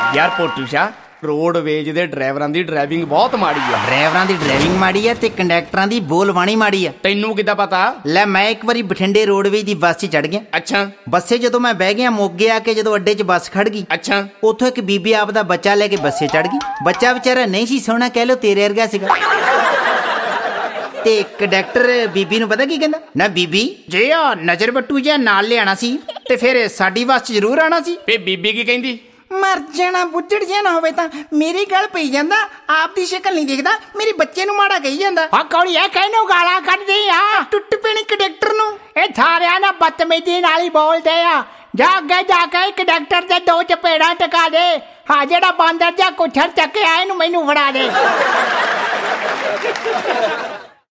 यार पोटू शाह, रोडवेज ਦੇ ਡਰਾਈਵਰਾਂ ਦੀ ਡਰਾਈਵਿੰਗ ਬਹੁਤ ਮਾੜੀ ਆ। ਡਰਾਈਵਰਾਂ ਦੀ ਡਰਾਈਵਿੰਗ ਮਾੜੀ ਆ ਤੇ ਕੰਡਕਟਰਾਂ ਦੀ ਬੋਲਬਾਣੀ ਮਾੜੀ ਆ। ਤੈਨੂੰ ਕਿੱਦਾਂ ਪਤਾ? ਲੈ ਮੈਂ ਇੱਕ ਵਾਰੀ ਬਠਿੰਡੇ ਰੋਡਵੇਜ ਦੀ ਬੱਸ 'ਚ ਚੜ ਗਿਆ। ਅੱਛਾ। ਬੱਸੇ ਜਦੋਂ ਮੈਂ ਬਹਿ ਗਿਆ, ਮੋਗੇ ਆ ਕੇ ਜਦੋਂ ਅੱਡੇ 'ਚ ਬੱਸ ਖੜ ਗਈ, ਅੱਛਾ, ਉੱਥੋਂ ਇੱਕ ਬੀਬੀ ਆਪਦਾ ਬੱਚਾ ਲੈ ਕੇ ਬੱਸੇ ਚੜ ਗਈ। ਬੱਚਾ ਵਿਚਾਰਾ ਨਹੀਂ ਸੀ ਸੋਹਣਾ, ਕਹਿ ਲੋ ਤੇਰੇ ਵਰਗਾ ਸੀਗਾ। ਤੇ ਕੰਡਕਟਰ ਬੀਬੀ ਨੂੰ ਪਤਾ ਕੀ ਕਹਿੰਦਾ? ਨਾ ਬੀਬੀ, ਜੇ ਆ ਨਜ਼ਰ ਬੱਟੂ ਜਿਹਾ ਨਾਲ ਲਿਆਣਾ ਸੀ ਤੇ ਫਿਰ ਸਾਡੀ ਬੱਸ 'ਚ ਜ਼ਰੂਰ ਆਣਾ ਸੀ। ਫੇ ਬੀਬੀ ਕੀ ਕਹਿੰਦੀ? ਮਰ ਜਾਣਾ, ਬੁੱਝੜ ਜਿਹਾ ਨਾ ਹੋਵੇ ਤਾਂ ਮੇਰੀ ਗੱਲ ਪਈ ਜਾਂਦਾ, ਆਪ ਦੀ ਸ਼ਕਲ ਨਹੀਂ ਦੇਖਦਾ, ਮੇਰੇ ਬੱਚੇ ਨੂੰ ਮਾੜਾ ਕਹੀ ਜਾਂਦਾ। ਆ ਕੌੜੀ ਐ, ਕਹਿਨੂੰ ਗਾਲਾਂ ਕੱਢਦੀ ਆ? ਟੁੱਟ ਪੈਣੀ ਕੰਡਕਟਰ ਨੂੰ। ਇਹ ਸਾਰਿਆਂ ਨਾਲ ਬਦਤਮੀਜ਼ੀ ਨਾਲ ਹੀ ਬੋਲਦੇ ਆ। ਜਾ ਅੱਗੇ ਜਾ ਕੇ ਕੰਡਕਟਰ ਦੇ 2 ਚਪੇੜਾਂ ਟਕਾ ਦੇ। ਹਾਂ, ਜਿਹੜਾ ਬਾਂਦਰ ਜਾਂ ਕੁੱਛੜ ਚੱਕਿਆ ਇਹਨੂੰ ਮੈਨੂੰ ਫੜਾ ਦੇ।